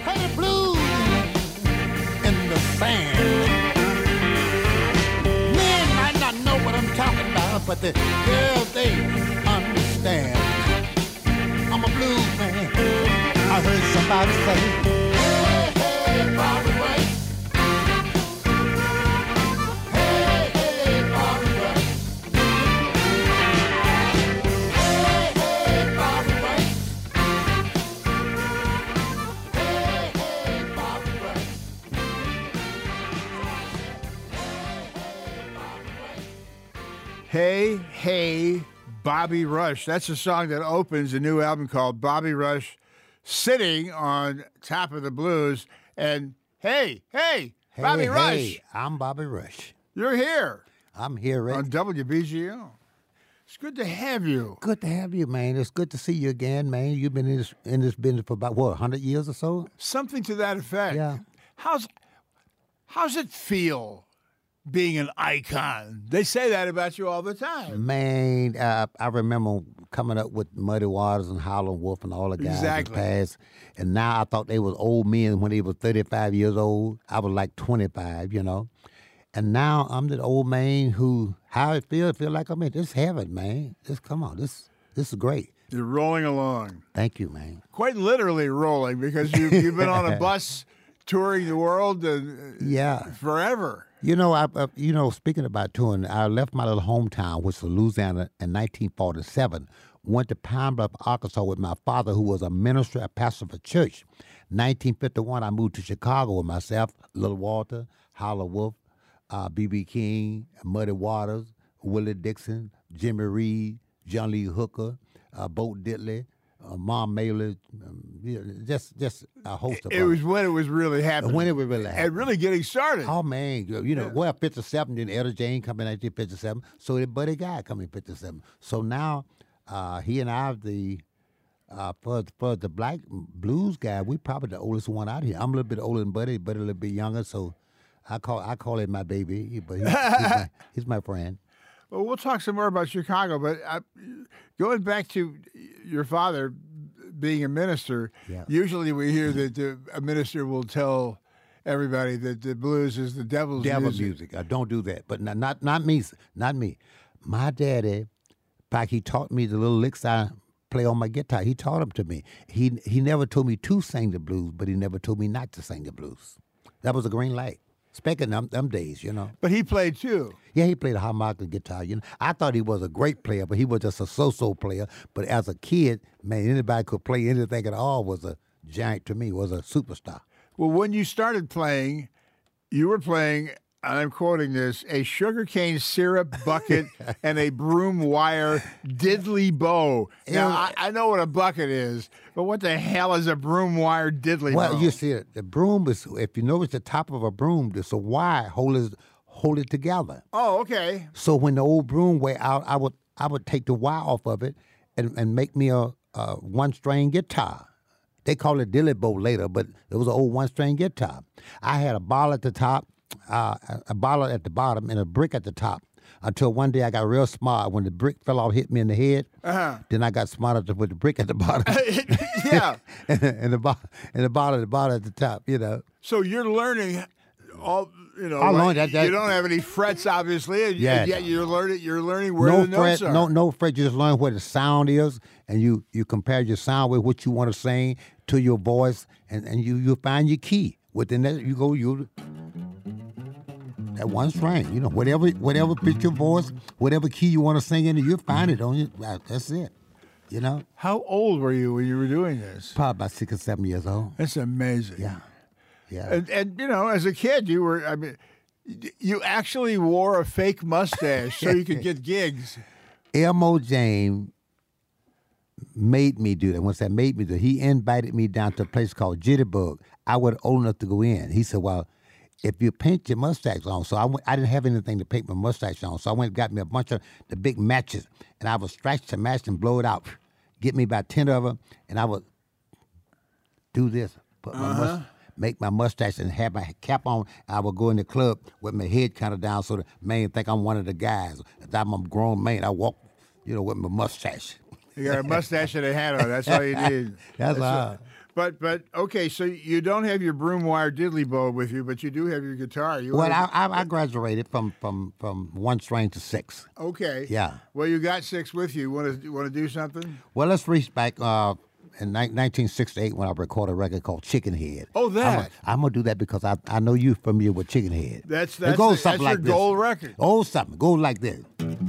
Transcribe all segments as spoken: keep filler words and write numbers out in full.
Play the blues in the sand. Men might not know what I'm talking about, but the girls, they understand. I'm a blues man. I heard somebody say, hey, hey, Bobby White. Hey, hey, Bobby White. Hey, hey, Bobby White. Hey, hey, Bobby White. Hey, hey, Bobby Rush. That's a song that opens a new album called Bobby Rush Sitting on Top of the Blues. And hey, hey, Hey, Bobby hey, Rush, I'm Bobby Rush. you're here I'm here, Rick. on W B G O. It's good to have you. Good to have you, man. It's good to see you again, man. You've been in this in this business for about what, one hundred years or so? Something to that effect. Yeah. How's how's it feel being an icon? They say that about you all the time. Man, uh, I remember coming up with Muddy Waters and Howlin' Wolf and all the guys Exactly. that passed. And now I thought they was old men when they was thirty-five years old. I was like twenty-five, you know. And now I'm the old man who, how it feel, it feel like I'm in this heaven, man. Just come on, this this is great. You're rolling along. Thank you, man. Quite literally rolling, because you've, you've been on a bus touring the world uh, Yeah. forever. You know, I, uh, you know, speaking about touring, I left my little hometown, which was Louisiana, in nineteen forty-seven. Went to Pine Bluff, Arkansas, with my father, who was a minister, a pastor of a church. nineteen fifty-one, I moved to Chicago with myself, Little Walter, Howlin' Wolf, uh, B B. King, Muddy Waters, Willie Dixon, Jimmy Reed, John Lee Hooker, uh, Bo Diddley, uh, Mom Mailer, um, you know, just just a host of It was when it was really happening. when it was really happening. And really getting started. Oh man, you you know, Yeah. well, fifty-seven, then Etta Jane come in nineteen fifty-seven, so did Buddy Guy come in fifty-seven. So now, uh, he and I are the, uh, for, for the black blues guy, we probably the oldest one out here. I'm a little bit older than Buddy, Buddy a little bit younger, so I call I call him my baby, but he, he's, my, he's my friend. Well, we'll talk some more about Chicago, but I, going back to your father being a minister, Yeah. usually we hear that the, a minister will tell everybody that the blues is the devil's Devil music. music. I don't do that, but not not not me, not me. My daddy, in fact, he taught me the little licks I play on my guitar. He taught them to me. He he never told me to sing the blues, but he never told me not to sing the blues. That was a green light. Speaking them them days, you know. But he played too. Yeah, he played a harmonica guitar. You know, I thought he was a great player, but he was just a so-so player. But as a kid, man, anybody could play anything at all was a giant to me. Was a superstar. Well, when you started playing, you were playing, and I'm quoting this, a sugarcane syrup bucket and a broom wire diddly bow. Now, Yeah. I, I know what a bucket is, but what the hell is a broom wire diddly Well, bow? you see, it, the broom is, if you notice the top of a broom, there's a wire hold it, hold it together. Oh, okay. So when the old broom wear out, I would I would take the wire off of it and, and make me a, a one-string guitar. They call it dilly bow later, but it was an old one-string guitar. I had a ball at the top, uh, a ball at the bottom, and a brick at the top. Until one day I got real smart. When the brick fell off, hit me in the head. Uh-huh. Then I got smarter to put the brick at the bottom, Yeah. and, and the bo- and the ball at the bottom at the top. You know. So you're learning all, you know, I like, learned that- that- you don't have any frets, obviously, and, Yeah, and yet no. you're learning, you're learning where No the fret, notes are. no no fret. You just learn where the sound is, and you you compare your sound with what you want to sing to your voice, and, and you you find your key. Within that, you go you that one string. You know, whatever whatever pitch your voice, whatever key you want to sing in, you find it on you. That's it. You know, How old were you when you were doing this? probably about six or seven years old. That's amazing. Yeah, yeah. And, and you know, as a kid, you were, I mean, y- you actually wore a fake mustache so you could get gigs. Elmo James made me do that. Once that made me do it, he invited me down to a place called Jitterbug. I wasn't old enough to go in. He said, well, if you paint your mustache on, so I, went, I didn't have anything to paint my mustache on, so I went and got me a bunch of the big matches, and I would scratch the match and blow it out. Get me about ten of them, and I would do this, put my Uh-huh. mus- make my mustache and have my cap on. I would go in the club with my head kind of down so the man think I'm one of the guys. If I'm a grown man, I walk, you know, with my mustache. You got a mustache and a hat on. That's all you need. That's what- all. But but okay, so you don't have your broom wire diddly bow with you, but you do have your guitar. You Well, I, have- I, I graduated from, from, from one string to six. okay. Yeah. Well, you got six with you. Want to want to do something? Well, let's reach back uh, in ni- nineteen sixty-eight when I recorded a record called Chicken Head. Oh, that. I'm going to do that because I, I know you're familiar with Chicken Head. That's It that's, goes the- something that's like your this. gold record. Oh, something. Go like this.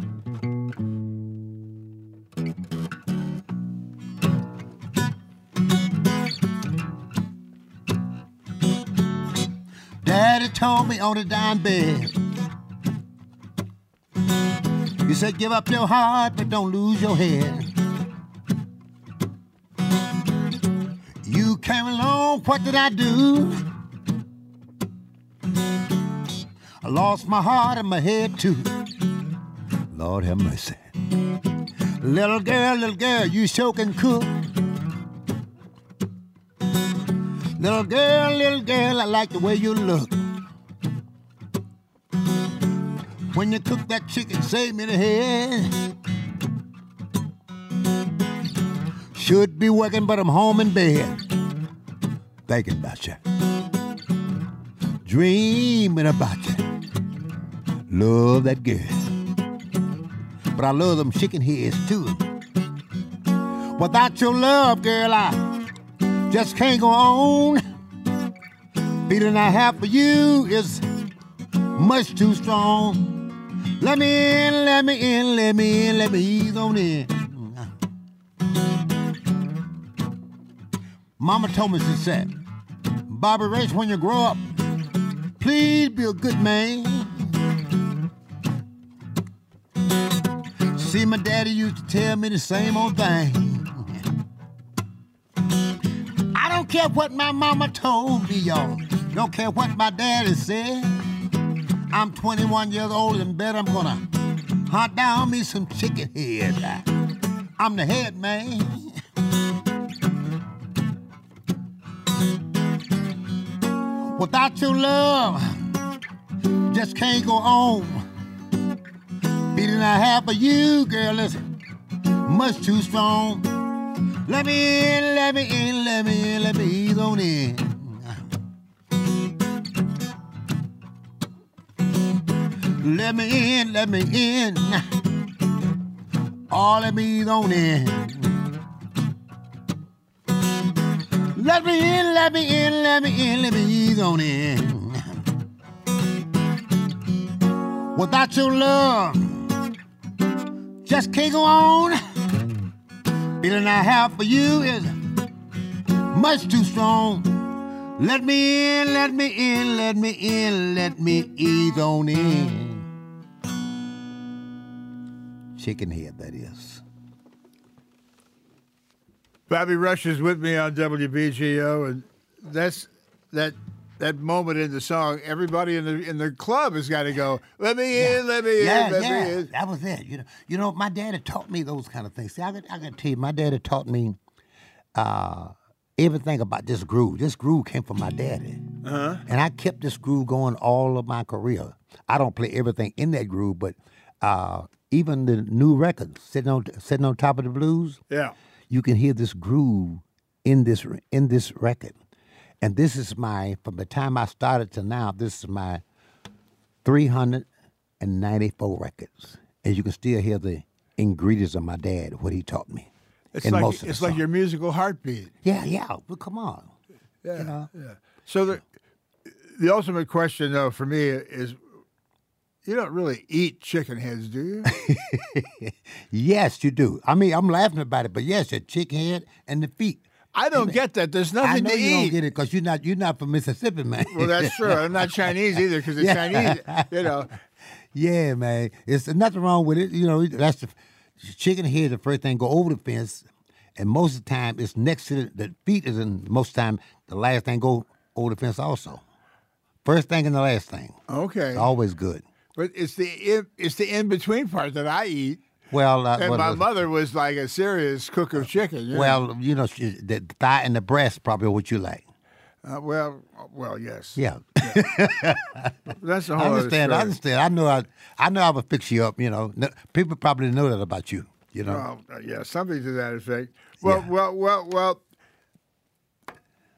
Daddy told me on the dime bed. He said, give up your heart, but don't lose your head. You came along, what did I do? I lost my heart and my head too. Lord have mercy. Little girl, little girl, you sure can cook. Little girl, little girl, I like the way you look. When you cook that chicken, save me the head. Should be working, but I'm home in bed. Thinking about you. Dreaming about you. Love that girl. But I love them chicken heads too. Without your love, girl, I just can't go on. Feeling I have for you is much too strong. Let me in, let me in, let me in, let me ease on in. Mama told me, she said, Bobby Race, when you grow up, please be a good man. See, my daddy used to tell me the same old thing. I don't care what my mama told me, y'all. Don't care what my daddy said. I'm twenty-one years old and bet I'm gonna hunt down me some chicken head. I'm the head man. Without your love, just can't go on. Feeling I have for you, girl, is much too strong. Let me in, let me in, let me in, let me ease on in. Let me in, let me in. Oh, let me ease on in. Let me in, let me in, let me in, let me ease on in. Without your love, just can't go on. Feeling I have for you is much too strong. Let me in, let me in, let me in, let me ease on in. Chicken head, that is. Bobby Rush is with me on W B G O, and that's that that moment in the song. Everybody in the in the club has got to go. Let me Yeah. in, let me Yeah, in, let yeah, me in. that was it. You know, you know, my daddy taught me those kind of things. See, I got, I got to tell you, my daddy taught me uh, everything about this groove. This groove came from my daddy, Uh-huh. and I kept this groove going all of my career. I don't play everything in that groove, but uh, even the new records, sitting on sitting on top of the blues, Yeah. you can hear this groove in this in this record. And this is my, from the time I started to now, this is my three hundred ninety-four records. And you can still hear the ingredients of my dad, what he taught me. It's in like most of the it's like songs. your musical heartbeat. Yeah, yeah, well, come on. Yeah. You know? Yeah. So the the ultimate question though for me is, you don't really eat chicken heads, do you? Yes, you do. I mean, I'm laughing about it, but yes, the chicken head and the feet. I don't get that. There's I nothing know to you eat. don't get it because you're not, you're not from Mississippi, man. Well, that's true. I'm not Chinese either because the Yeah. Chinese, you know. Yeah, man. It's nothing wrong with it. You know, that's the chicken head. The first thing go over the fence, and most of the time it's next to the, the feet. Is in most of the time the last thing go over the fence also. First thing and the last thing. Okay. It's always good. But it's the in, it's the in between part that I eat. Well, uh, And well, my uh, mother was like a serious cook of chicken. You know? well, you know, she- the thigh and the breast probably what you like. Uh, well, well, yes. Yeah, That's a I whole other understand. I story. understand. I know. I, I know. I would fix you up. You know, No- people probably know that about you. You know. Well, uh, yeah, something to that effect. Well, Yeah. well, well, well.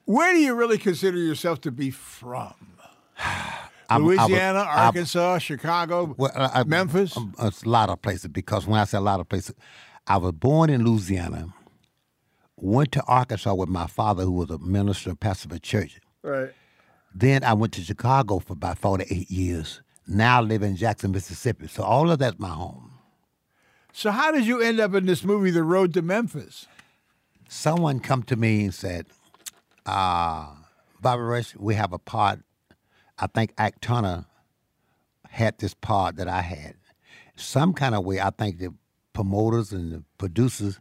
Where do you really consider yourself to be from? I'm- Louisiana, I was- I- Arkansas, Chicago, Well, I, I- Memphis? um, a lot of places, because when I say a lot of places, I was born in Louisiana, went to Arkansas with my father, who was a minister and pastor of a church. Right. Then I went to Chicago for about forty-eight years. Now I live in Jackson, Mississippi. So all of that's my home. So how did you end up in this movie, The Road to Memphis? Someone come to me and said, uh, Bobby Rush, we have a part. I think Ike Turner had this part that I had. Some kind of way, I think the promoters and the producers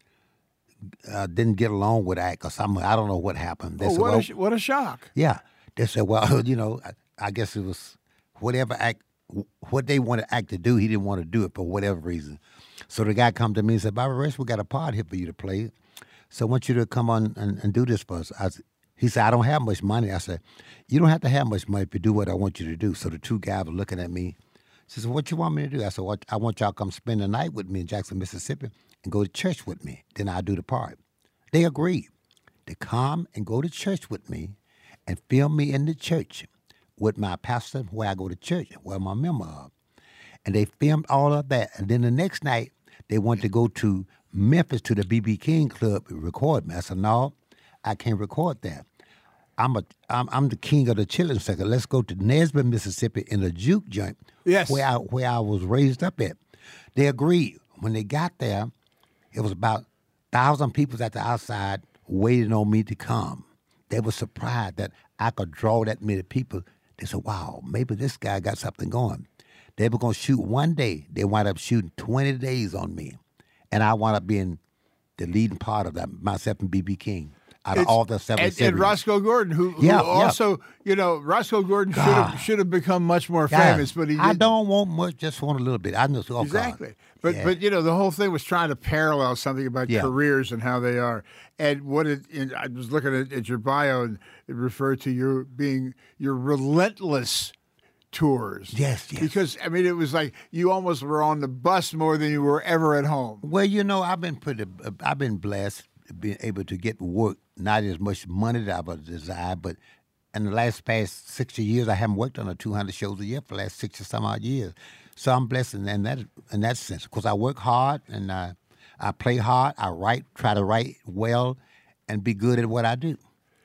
uh, didn't get along with Ike or something. I don't know what happened. They Oh, said, what, well, a, sh- what a shock. yeah. They said, well, you know, I, I guess it was whatever act, what they wanted Ike to do, he didn't want to do it for whatever reason. So the guy come to me and said, Bobby Rush, we got a part here for you to play. So I want you to come on and, and do this for us. I, he said, I don't have much money. I said, you don't have to have much money to do what I want you to do. So the two guys were looking at me. She said, what you want me to do? I said, well, I want y'all to come spend the night with me in Jackson, Mississippi and go to church with me. Then I'll do the part. They agreed to come and go to church with me and film me in the church with my pastor where I go to church, where I'm a member of. And they filmed all of that. And then the next night, they wanted to go to Memphis to the B B King Club and record me. I said, no, I can't record that. I'm a I'm, I'm the king of the children's sector. Let's go to Nesbitt, Mississippi, in a juke joint, Yes. where I where I was raised up at. They agreed. When they got there, it was about thousand people at the outside waiting on me to come. They were surprised that I could draw that many people. They said, wow, maybe this guy got something going. They were going to shoot one day. They wound up shooting twenty days on me. And I wound up being the leading part of that, myself and B B King, out of It's- all the seven and, series. and Roscoe Gordon, who, who Yeah, yeah. also, you know, Roscoe Gordon should have should have become much more God, famous, but he I didn't. don't want much, just want a little bit. I know. Oh, God. Exactly. But Yeah. but you know, the whole thing was trying to parallel something about Yeah. careers and how they are. And what it and I was looking at, at your bio, and it referred to your being your relentless tours. Yes, yes. Because I mean, it was like you almost were on the bus more than you were ever at home. Well, you know, I've been pretty, I've been blessed being able to get work, not as much money that I would desire, but in the last past sixty years, I haven't worked on a two hundred shows a year for the last sixty some odd years. So I'm blessed in, in that in that sense, because I work hard and I, I play hard. I write, try to write well, and be good at what I do.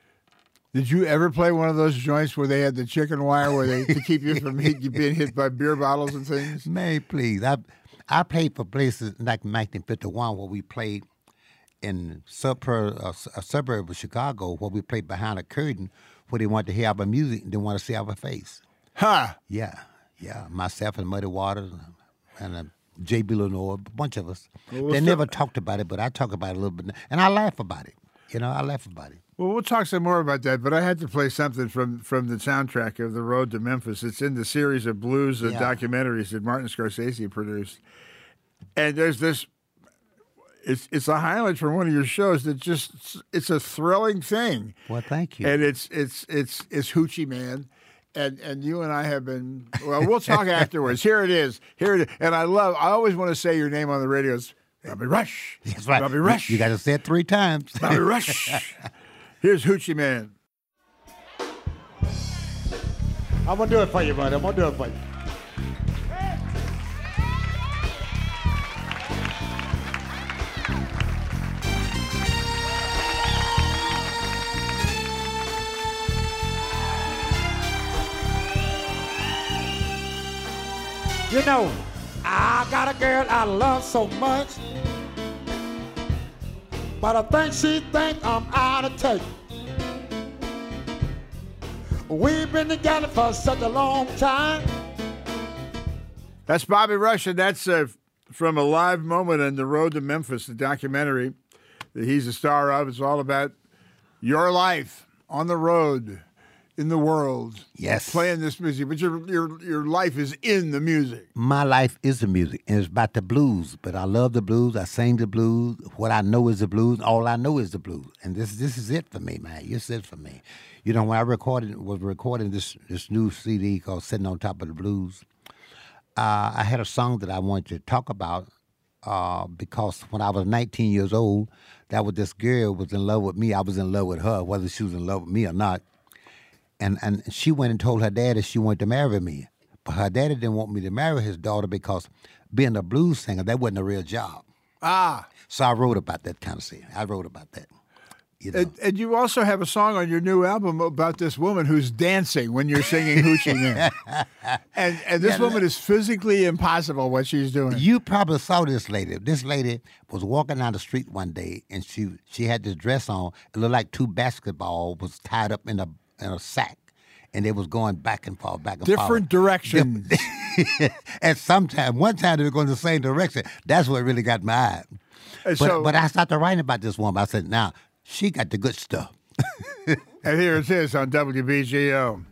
Did you ever play one of those joints where they had the chicken wire where they to keep you from hit, you being hit by beer bottles and things? May please, I I played for places like nineteen fifty-one where we played in suburb, uh, a suburb of Chicago, where we played behind a curtain, where they wanted to hear our music and didn't want to see our face. Huh. Yeah, yeah. Myself and Muddy Waters and uh, J B. Lenore, a bunch of us. Well, they what's never up? talked about it, but I talk about it a little bit, and I laugh about it. You know, I laugh about it. Well, we'll talk some more about that, but I had to play something from, from the soundtrack of The Road to Memphis. It's in the series of blues and Yeah. documentaries that Martin Scorsese produced. And there's this, it's it's a highlight from one of your shows that just, it's a thrilling thing. Well, thank you. And it's it's it's it's Hoochie Man. And and you and I have been, well, we'll talk afterwards. Here it is. Here it is. And I love, I always want to say your name on the radio. It's Bobby Rush. That's right. Bobby Rush. You got to say it three times. Bobby Rush. Here's Hoochie Man. I'm gonna do it for you, buddy. I'm gonna do it for you. You know, I got a girl I love so much, but I think she think I'm out of touch. We've been together for such a long time. That's Bobby Rush, and that's uh, from a live moment on The Road to Memphis, the documentary that he's a star of. It's all about your life on the road, in the world, Yes. playing this music. But your your your life is in the music. My life is the music, and it's about the blues. But I love the blues. I sing the blues. What I know is the blues. All I know is the blues. And this this is it for me, man. This is it for me. You know, when I recorded was recording this this new C D called "Sitting on Top of the Blues," uh, I had a song that I wanted to talk about uh, because when I was nineteen years old, that was this girl was in love with me. I was in love with her, whether she was in love with me or not. And and she went and told her daddy she wanted to marry me. But her daddy didn't want me to marry his daughter because being a blues singer, that wasn't a real job. Ah. So I wrote about that kind of thing. I wrote about that. You know? And, and you also have a song on your new album about this woman who's dancing when you're singing Hoochie Man. and and this Yeah, woman is physically impossible what she's doing. You probably saw this lady. This lady was walking down the street one day, and she she had this dress on. It looked like two basketballs was tied up in a in a sack, and they was going back and forth, back and forth. Different directions. And sometime, one time they were going the same direction. That's what really got my eye. And But, so, but I started writing about this woman. I said, now, she got the good stuff. and here it is on W B G O.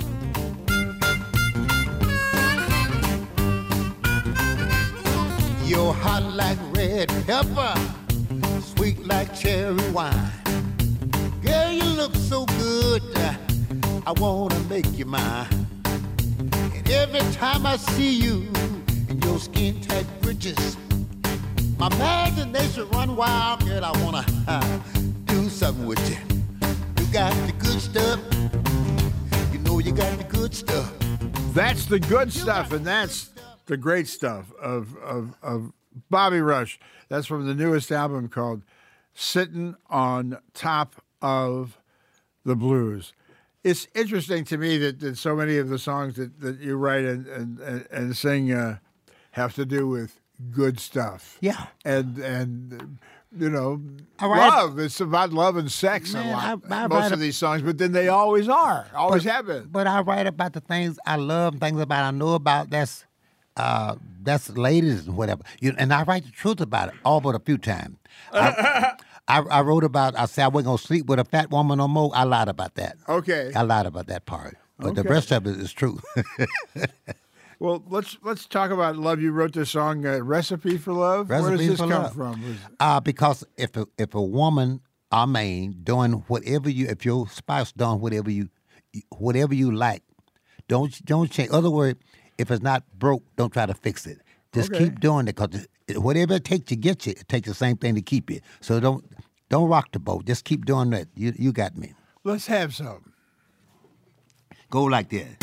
You're hot like red pepper, sweet like cherry wine. Girl, you look so good, uh, I wanna make you mine. And every time I see you in your skin tight britches, my imagination run wild, girl, I wanna uh, do something with you. You got the good stuff, you know you got the good stuff. That's the good stuff, and that's the great stuff of, of, of Bobby Rush. That's from the newest album called Sitting on Top of the Blues. It's interesting to me that, that so many of the songs that, that you write and, and, and, and sing uh, have to do with good stuff. Yeah. And, and you know, I write- love. It's about love and sex Man, a lot. I- I most write of a- these songs, but then they always are. Always But- have been. But I write about the things I love, things about I know about. That's uh, that's ladies and whatever. You and I write the truth about it, all but a few times. I, I, I wrote about. I said I wasn't gonna sleep with a fat woman no more. I lied about that. Okay. I lied about that part, but the Okay. rest of it is true. Well, let's let's talk about love. You wrote this song, uh, "Recipe for Love." Where does Recipe this for come Love. from? Was- Uh, because if a, if a woman, I mean, doing whatever you, if your spouse doing whatever you, whatever you like, don't don't change. Other words, if it's not broke, don't try to fix it. Just Okay. keep doing it because whatever it takes to get you, it takes the same thing to keep you. So don't don't rock the boat. Just keep doing that. You you got me. Let's have some. Go like that.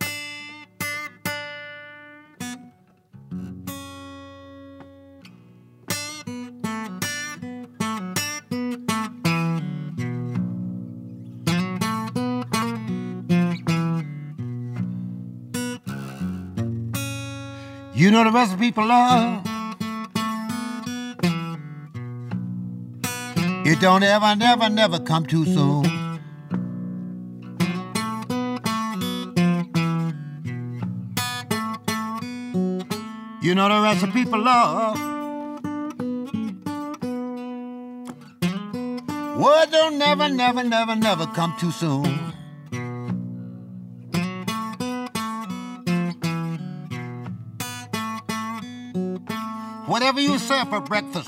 You know the recipe for love. It don't ever, never, never come too soon. You know the recipe for love. Word don't never, never, never, never come too soon. Whatever you serve for breakfast,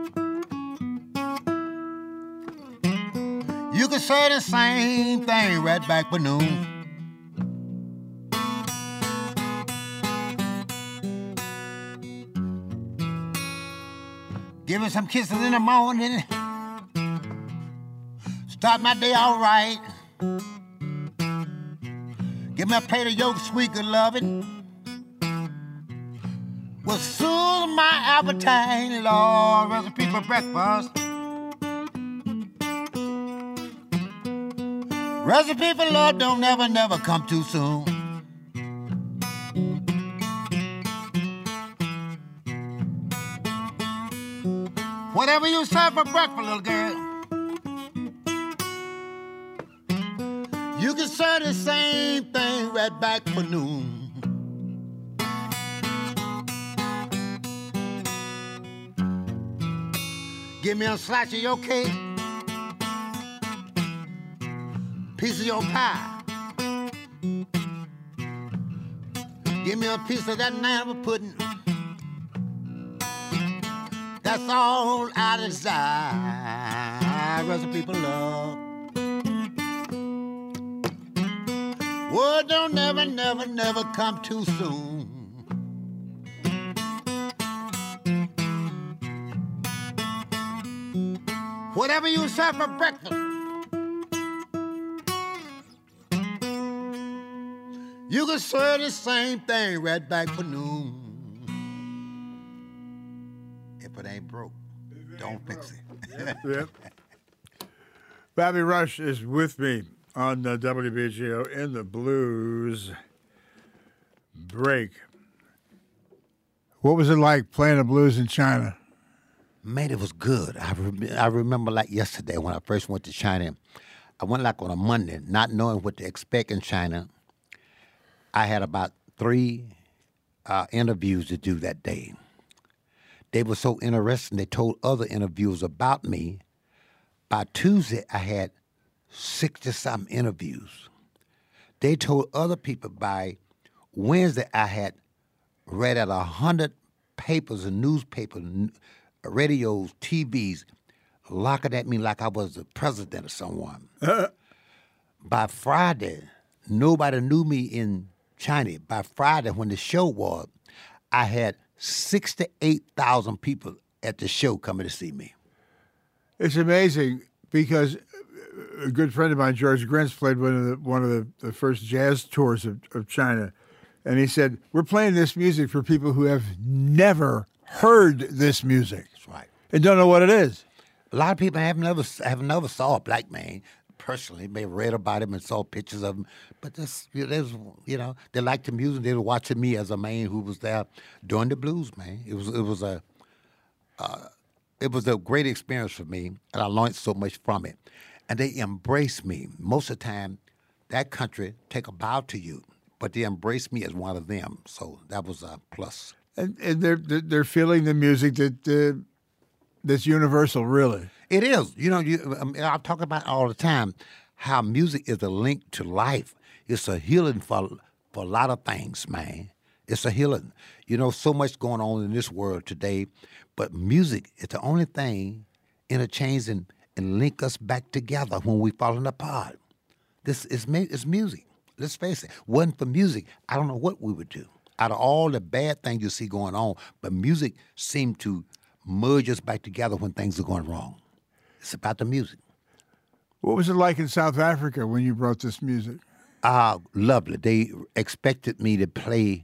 you can say the same thing right back for noon. Give me some kisses in the morning. Start my day all right. Give me a plate of your sweet good loving. Will soothe my appetite, Lord. Recipe for breakfast. Recipe for love don't never, never come too soon. Whatever you serve for breakfast, little girl, you can serve the same thing right back for noon. Give me a slice of your cake, piece of your pie. Give me a piece of that nana pudding. That's all I desire. Recipe for love. Word don't never, never, never come too soon. whatever you serve for breakfast. You can serve the same thing right back for noon. If it ain't broke, don't fix it. Yep, yep. Bobby Rush is with me on uh, W B G O in the Blues Break. What was it like playing the blues in China? Man, it was good. I, re- I remember like yesterday when I first went to China. I went like on a Monday, not knowing what to expect in China. I had about three uh, interviews to do that day. They were so interesting. They told other interviewers about me. By Tuesday, I had sixty-something interviews. They told other people by Wednesday, I had read at one hundred papers and newspapers, radios, T Vs, looking at me like I was the president of someone. By Friday, nobody knew me in China. By Friday, when the show was, I had sixty-eight thousand people at the show coming to see me. It's amazing because a good friend of mine, George Grins, played one of the one of the, the first jazz tours of, of China. And he said, we're playing this music for people who have never heard this music. That's right. And don't know what it is. A lot of people have never have never saw a black man personally. They read about him and saw pictures of him. But this, you know, there's, you know, they liked the music. They were watching me as a man who was there doing the blues, man. It was it was a uh, it was a great experience for me, and I learned so much from it. And they embraced me. Most of the time, that country take a bow to you, but they embraced me as one of them. So that was a plus. And, and they're they're feeling the music that uh, that's universal, really. It is. You know, you, I mean, I talk about all the time how music is a link to life. It's a healing for for a lot of things, man. It's a healing. You know, so much going on in this world today, but music is the only thing interchange and, and link us back together when we're falling apart. This is it's music. Let's face it. Wasn't for music, I don't know what we would do. Out of all the bad things you see going on, but music seemed to merge us back together when things are going wrong. It's about the music. What was it like in South Africa when you brought this music? Ah, lovely. They expected me to play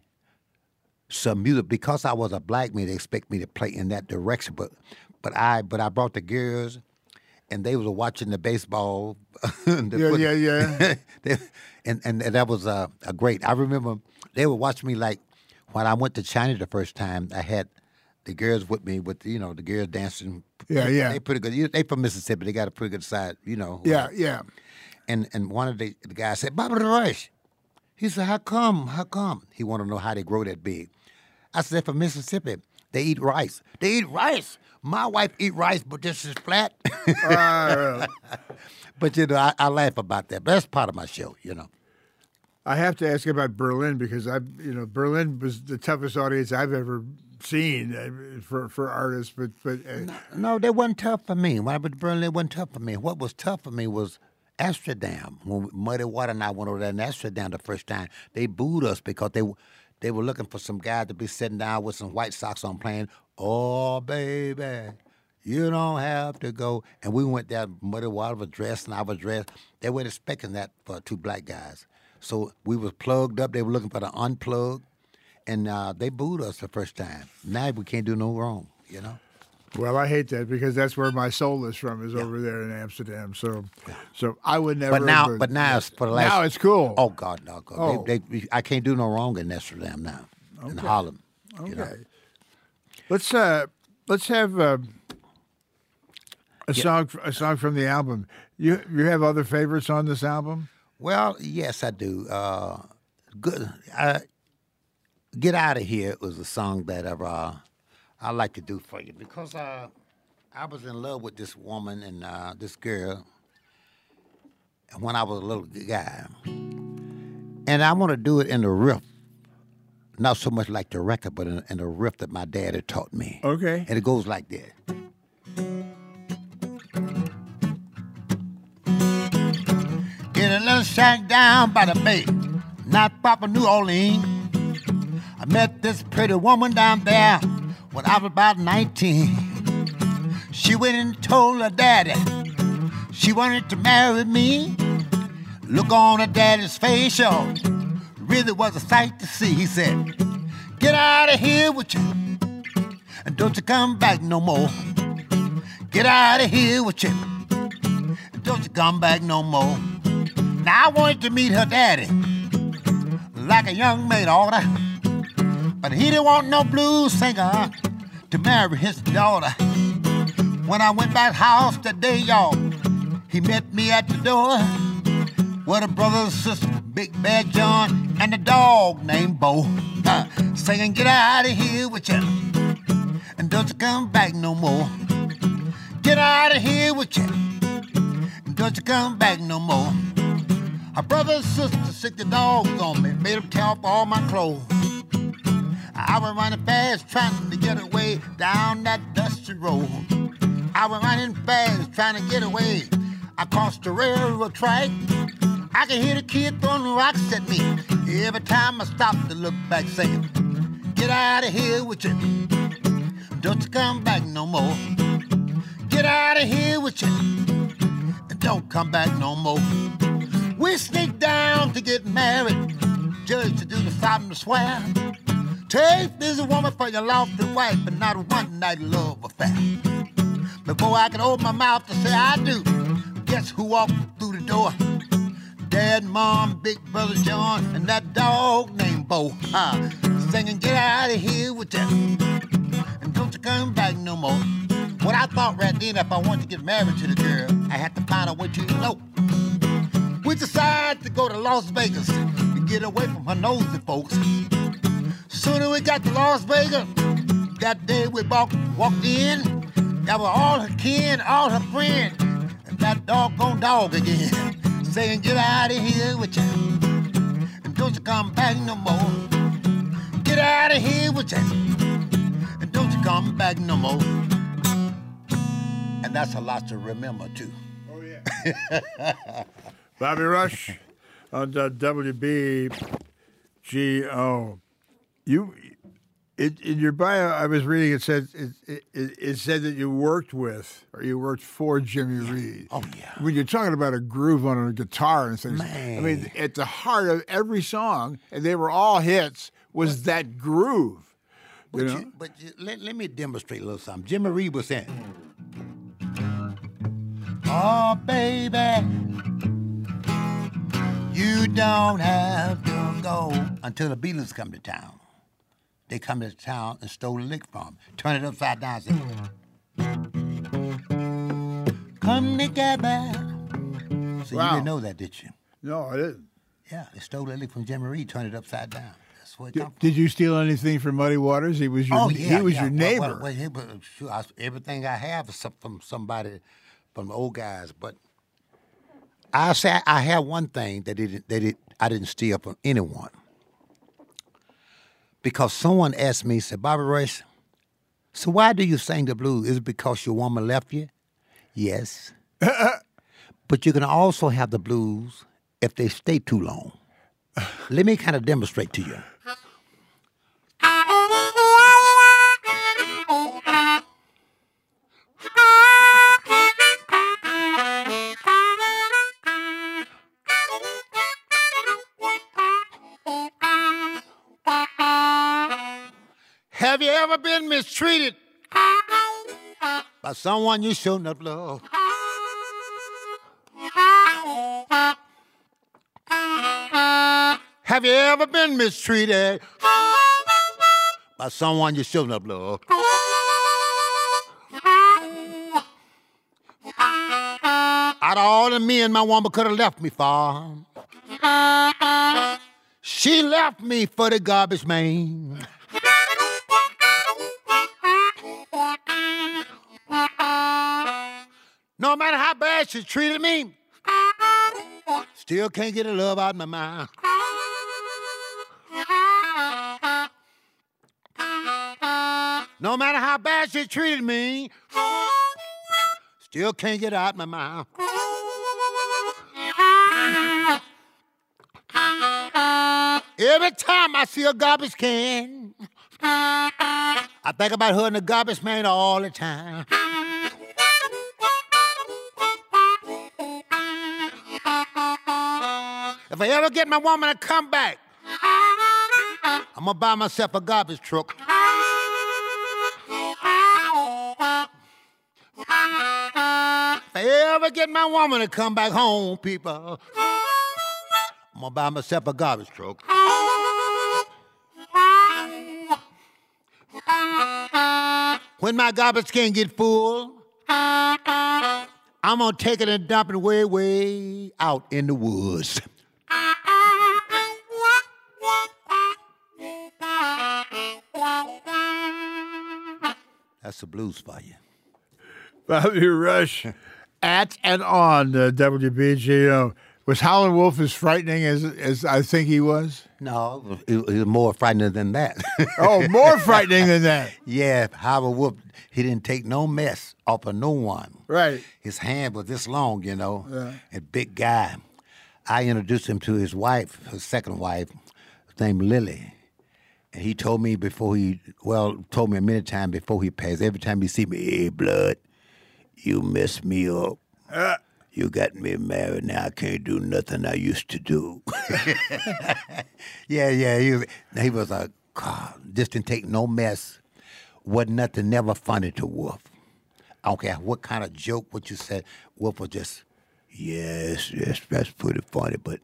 some music because I was a black man. They expect me to play in that direction, but but I but I brought the girls, and they was watching the baseball. the yeah, foot, yeah, yeah, they, and, and and that was uh, a great. I remember they would watch me like when I went to China the first time. I had the girls with me, with you know the girls dancing. Yeah, yeah. They pretty good. They from Mississippi. They got a pretty good side, you know. Yeah, yeah. And and one of the, the guys said, Bobby Rush. He said, how come? How come? He wanted to know how they grow that big. I said, from Mississippi, they eat rice. They eat rice. My wife eat rice, but this is flat. Uh, but, you know, I, I laugh about that. But that's part of my show, you know. I have to ask about Berlin because I, you know, Berlin was the toughest audience I've ever seen uh, for for artists. But but uh, no, no, they wasn't tough for me. When I went to Berlin, it wasn't tough for me. What was tough for me was Amsterdam. When Muddy Water and I went over there in Amsterdam the first time, they booed us because they they were looking for some guy to be sitting down with some white socks on playing, oh, baby, you don't have to go. And we went there, Muddy Water was dressed and I was dressed. They weren't expecting that for two black guys. So we was plugged up. They were looking for the unplug, and uh, they booed us the first time. Now we can't do no wrong, you know? Well, I hate that because that's where my soul is from, is yeah. over there in Amsterdam. So, yeah. so I would never. But now, but, but now it's for the last. Now it's cool. Oh God, no! God. Oh. They, they, I can't do no wrong in Amsterdam now, okay. in Holland. Okay. You know? Let's uh, let's have uh, a yeah. song. A song from the album. You you have other favorites on this album? Well, yes, I do. Uh, good. Uh, Get Out of Here was a song that I. Uh, I like to do for you because uh, I was in love with this woman and uh, this girl when I was a little guy. And I want to do it in the riff, not so much like the record, but in, in the riff that my dad had taught me. Okay. And it goes like that. In a little shack down by the bay, not far from New Orleans, I met this pretty woman down there when I was about nineteen. She went and told her daddy she wanted to marry me. Look on her daddy's face, y'all, really was a sight to see. He said, get out of here with you, and don't you come back no more. Get out of here with you, and don't you come back no more. Now I wanted to meet her daddy like a young maid oughta, but he didn't want no blues singer to marry his daughter. When I went back house that day, y'all, he met me at the door with a brother and sister, Big Bad John, and a dog named Bo, uh, singing, get out of here with you, and don't you come back no more. Get out of here with you, and don't you come back no more. Her brother and sister sick the dogs on me, made them tear off all my clothes. I was running fast trying to get away down that dusty road. I was running fast trying to get away. I crossed the railroad track. I could hear the kid throwing rocks at me every time I stopped to look back, singing, get out of here with you, don't you come back no more. Get out of here with you, and don't come back no more. We sneaked down to get married, judge to do the solemn swear. Take this woman for your lawful wife, but not a one-night love affair. Before I could open my mouth to say I do, guess who walked through the door? Dad, Mom, Big Brother John, and that dog named Bo, huh? Singing, get out of here with you, and don't you come back no more. What I thought right then, if I wanted to get married to the girl, I had to find a way to elope. We decided to go to Las Vegas to get away from her nosy folks. Sooner we got to Las Vegas, that day we walked, walked in, that were all her kin, all her friends, and that doggone dog again, saying, get out of here with you, and don't you come back no more. Get out of here with you, and don't you come back no more. And that's a lot to remember, too. Oh, yeah. Bobby Rush on uh, W B G O. You, it, in your bio, I was reading, it said it, it, it said that you worked with, or you worked for Jimmy Reed. Oh, yeah. When you're talking about a groove on a guitar and things, Man. I mean, at the heart of every song, and they were all hits, was that groove. But, You know? you, but you, let, let me demonstrate a little something. Jimmy Reed was saying, oh, baby, you don't have to go until the Beatles come to town. They come to town and stole the lick from him. Turn it upside down and say, come together. So Wow. you didn't know that, did you? No, I didn't. Yeah, they stole the lick from Jimmy Reed, turned it upside down. That's where it Did, come from. did you steal anything from Muddy Waters? He was your, Oh, yeah. he was yeah. your Well, neighbor. Well, well, he was- sure, I, everything I have is some- from somebody, from the old guys. But I say I have one thing that it, that it, I didn't steal from anyone. Because someone asked me, said, Bobby Rush, so why do you sing the blues? Is it because your woman left you? Yes. But you can also have the blues if they stay too long. Let me kind of demonstrate to you. Have you ever been mistreated by someone you shouldn't have loved? Have you ever been mistreated by someone you shouldn't have loved? Out of all the men my woman could have left me for, she left me for the garbage man. No matter how bad she treated me, still can't get the love out of my mind. No matter how bad she treated me, still can't get it out of my mind. Every time I see a garbage can, I think about her and the garbage man all the time. If I ever get my woman to come back, I'm gonna buy myself a garbage truck. If I ever get my woman to come back home, people, I'm gonna buy myself a garbage truck. When my garbage can get full, I'm gonna take it and dump it way, way out in the woods. That's the blues for you. Bobby Rush, at and on uh, W B G O. Was Howlin' Wolf as frightening as as I think he was? No, he was more frightening than that. Oh, more frightening than that. Yeah, Howlin' Wolf, he didn't take no mess off of no one. Right. His hand was this long, you know, Yeah. a big guy. I introduced him to his wife, his second wife, named Lily. And he told me before he, well, told me a many times before he passed, every time he see me, hey, blood, you messed me up. Uh, You got me married, now I can't do nothing I used to do. yeah, yeah, he was, he was a, God, just didn't take no mess. Wasn't nothing never funny to Wolf. I don't care what kind of joke, what you said, Wolf was just, yes, yes, that's pretty funny, but,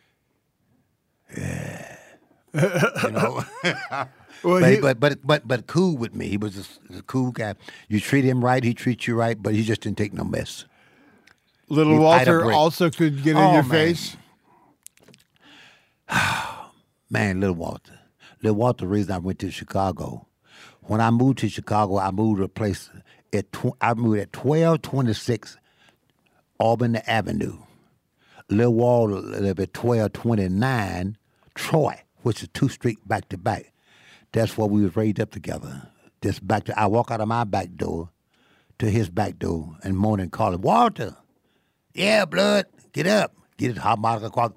yeah. You know? well, But, he, but but but but cool with me. He was just a cool guy. You treat him right, he treats you right, but he just didn't take no mess. Little he Walter fight a brick. also could get in Oh, your man. face. Man, Little Walter. Little Walter, the reason I went to Chicago. When I moved to Chicago, I moved to a place at tw- I moved at twelve twenty-six Auburn Avenue. Little Walter lived at twelve twenty-nine Troy, which is two streets back to back. That's where we was raised up together. Just back to I walk out of my back door to his back door and morning call him, Walter. Yeah, blood, get up. Get his harmonica across.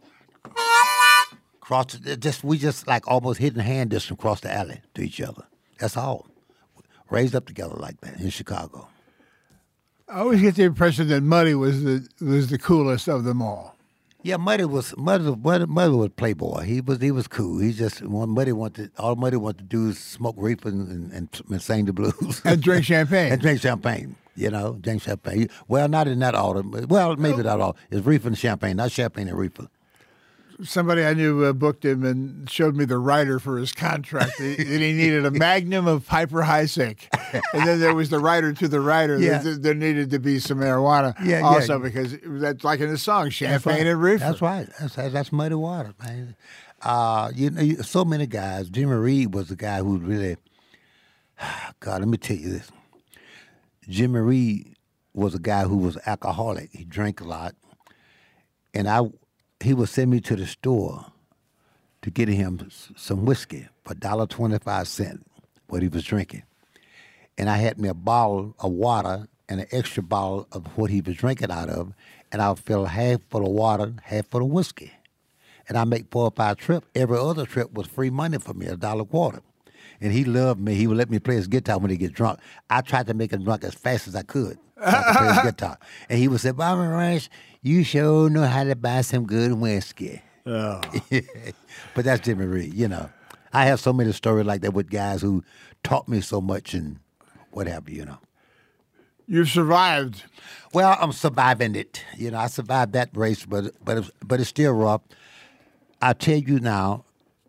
Cross the, just we just like almost hidden hand distance across the alley to each other. That's all. Raised up together like that in Chicago. I always get the impression that Muddy was the was the coolest of them all. Yeah, Muddy was Muddy, Muddy, Muddy was playboy. He was he was cool. He just when Muddy wanted all Muddy wanted to do is smoke reefer and, and, and sing the blues And drink champagne. and drink champagne. You know, drink champagne. Well, not in that order. Well, maybe that order. It's reefer and champagne, not champagne and reefer. Somebody I knew uh, booked him and showed me the writer for his contract. and he needed a magnum of Piper Heidsieck. And then there was the writer to the writer. Yeah. There, there needed to be some marijuana Yeah, yeah. also because it was, that's like in the song, That's champagne right. and reefer. That's right. That's that's Muddy Water, man. Uh, you know, you- so many guys. Jimmy Reed was the guy who really. God, let me tell you this. Jimmy Reed was a guy who was alcoholic. He drank a lot, and I, he would send me to the store to get him s- some whiskey for one dollar twenty-five cents, what he was drinking. And I had me a bottle of water and an extra bottle of what he was drinking out of, and I would fill half full of water, half full of whiskey. And I make four or five trips. Every other trip was free money for me, a dollar a quarter. And he loved me. He would let me play his guitar when he get drunk. I tried to make him drunk as fast as I could. So I could play his guitar. And he would say, Bobby Rush, you sure know how to buy some good whiskey. Oh. But that's Jimmy Reed, you know. I have so many stories like that with guys who taught me so much and what have you, you know. You've survived. Well, I'm surviving it. You know, I survived that race, but but it's, but it's still rough. I tell you now,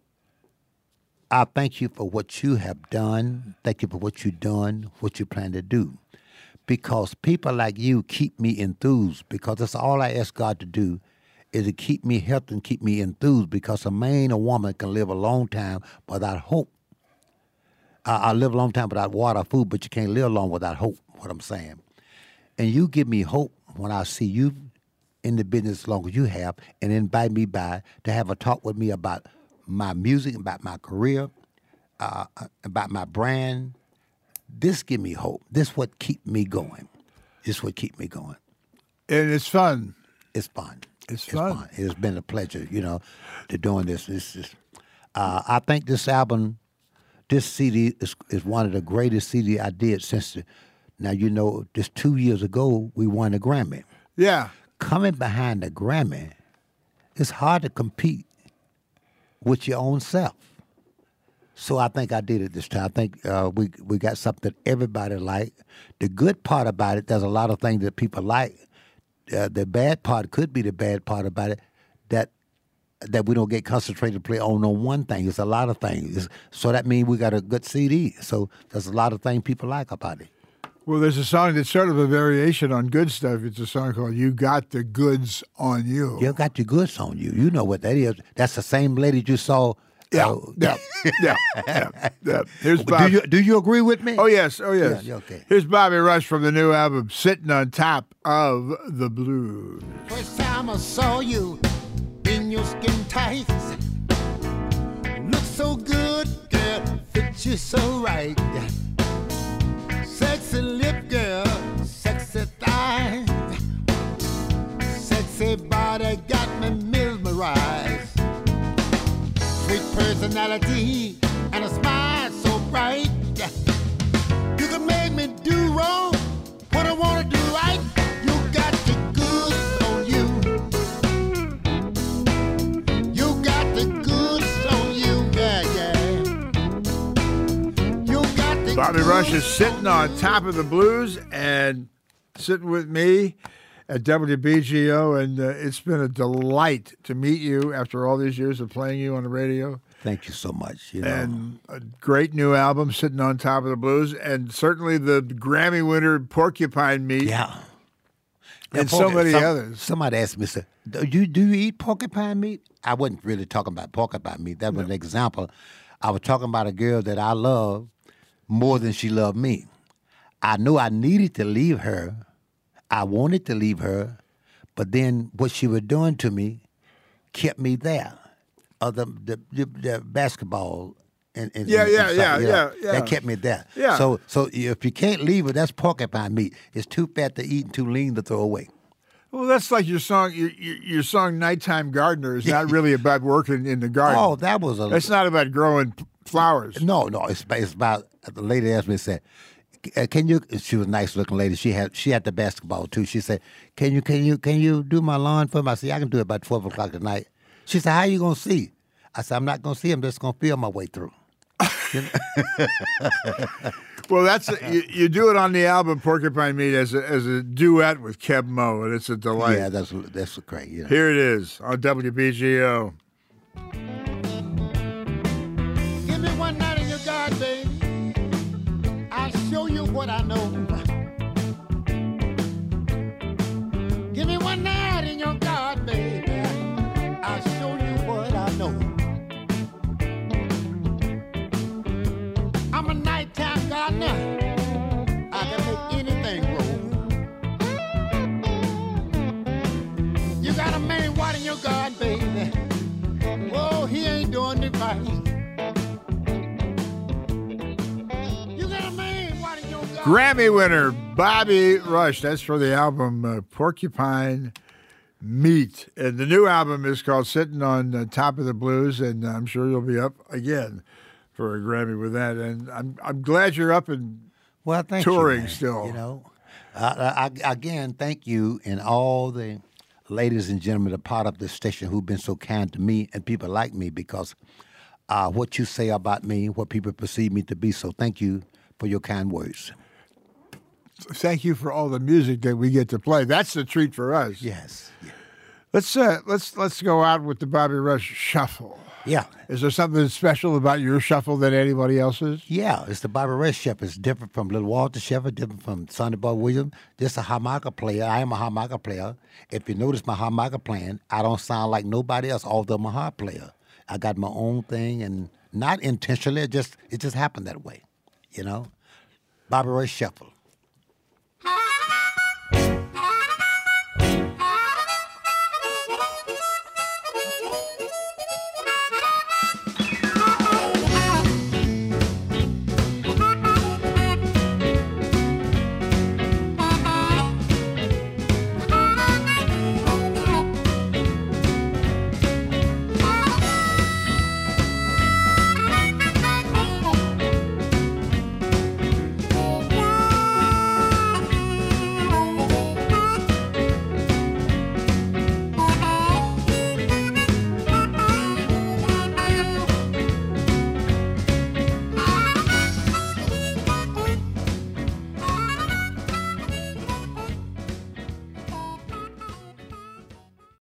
I thank you for what you have done. Thank you for what you've done, what you plan to do. Because people like you keep me enthused, because that's all I ask God to do is to keep me healthy and keep me enthused, because a man or woman can live a long time without hope. I, I live a long time without water or food, but you can't live long without hope, what I'm saying. And you give me hope when I see you in the business as long as you have, and invite me by to have a talk with me about my music, about my career, uh, about my brand. This give me hope. This what keep me going. This what keep me going. And it's fun. It's fun. It's fun. It has been a pleasure, you know, to doing this. This is. Uh, I think this album, this C D is, is one of the greatest C D I did since. The, now you know, just two years ago we won a Grammy. Yeah. Coming behind the Grammy it's hard to compete with your own self. So I think I did it this time. I think uh, we we got something that everybody like. The good part about it, there's a lot of things that people like. Uh, the bad part could be the bad part about it, that that we don't get concentrated to play on no one thing. It's a lot of things. It's, so that means we got a good C D. So there's a lot of things people like about it. Well, there's a song that's sort of a variation on Good Stuff. It's a song called You Got the Goods on You. You got your goods on you. You know what that is. That's the same lady you saw. Yeah, uh, yeah, yeah, yeah, yeah. Here's Bob. Do you, do you agree with me? Oh, yes, oh, yes. Yeah, okay. Here's Bobby Rush from the new album, Sitting on Top of the Blues. First time I saw you in your skin tights, look so good, girl, fit you so right. Sexy lip, girl, sexy thighs, sexy body got me mesmerized. Sweet personality and a smile so bright. You can make me do wrong what I want to do right. You got the goods on you. You got the goods on you, yeah, yeah. You got the Bobby goods Rush is sitting on top of the blues and sitting with me at W B G O, and uh, it's been a delight to meet you after all these years of playing you on the radio. Thank you so much. You know. And a great new album, Sitting on Top of the Blues, and certainly the Grammy winner, Porcupine Meat. Yeah. And Now, so porcu- many some- others. Somebody asked me, said, do you, do you eat porcupine meat? I wasn't really talking about porcupine meat. That was an example. I was talking about a girl that I love more than she loved me. I knew I needed to leave her. I wanted to leave her, but then what she was doing to me kept me there. Uh, the, the, the, the basketball. And, and, Yeah, and- yeah, and yeah, stuff, you yeah, know, yeah. That kept me there. Yeah. So, so if you can't leave her, that's porcupine meat. It's too fat to eat and too lean to throw away. Well, that's like your song. Your, your, your song, "Nighttime Gardener," is not really about working in the garden. Oh, that was a. That's not about growing p- flowers. No, no, it's, it's about the lady asked me, said, "Uh, can you?" She was a nice looking lady. She had she had the basketball too. She said, "Can you can you can you do my lawn for me?" I said, "I can do it about twelve o'clock at night." She said, "How you gonna see?" I said, "I'm not gonna see. I'm just gonna feel my way through." Well, that's a, you, you do it on the album Porcupine Meat as a, as a duet with Keb Mo, and it's a delight. Yeah, that's that's great. Yeah. Here it is on W B G O. Give me one night in your garden, baby. I'll show you what I know. Give me one night in your garden, baby. I'll show you what I know. I'm a nighttime gardener. I can make anything grow. You got a man watering your garden, baby. Oh, he ain't doing it right. You got a man watering your garden. Grammy winner Bobby Rush. That's for the album uh, Porcupine Meat. And the new album is called Sitting on uh, Top of the Blues, and I'm sure you'll be up again for a Grammy with that. And I'm I'm glad you're up and Well, thank touring you, man. still. You know, uh, I, again, thank you and all the ladies and gentlemen, a part of this station who've been so kind to me and people like me because uh, what you say about me, what people perceive me to be. So thank you for your kind words. Thank you for all the music that we get to play. That's a treat for us. Yes. Yeah. Let's uh, let's let's go out with the Bobby Rush Shuffle. Yeah. Is there something special about your shuffle than anybody else's? Yeah, it's the Bobby Rush Shepherd. It's different from Little Walter Shepherd, different from Sonny Boy Williams. Just a harmonica player. I am a harmonica player. If you notice my harmonica playing, I don't sound like nobody else, although I'm a harp player. I got my own thing, and not intentionally. It just it just happened that way, you know. Bobby Rush Shuffle.